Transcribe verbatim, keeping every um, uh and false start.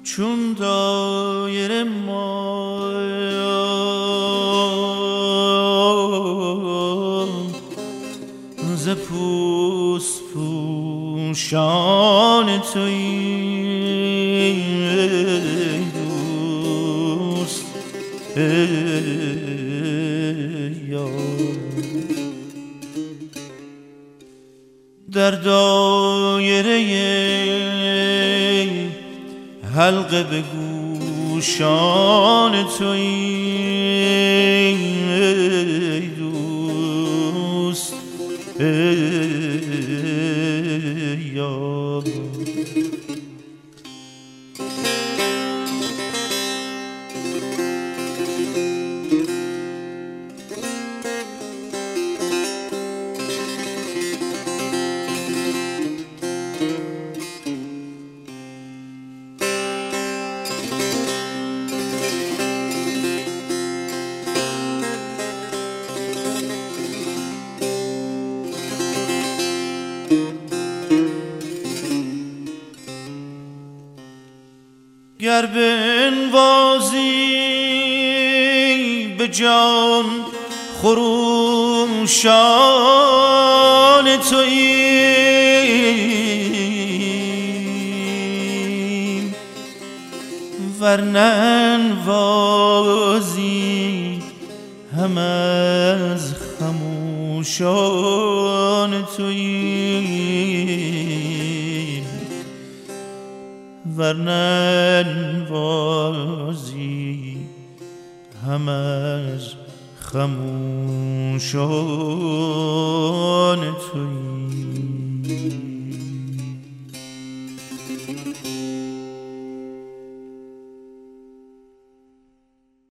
چون دایر ما ز پوست پوشان تویی دوست ای یار. در دایره حلقه به گوشان تویی ای دوست ای یار. گر بنوازی به جان خروشان توییم ور ننوازی هم از خموشان توییم ور ننوازی هم از خموشان تویی.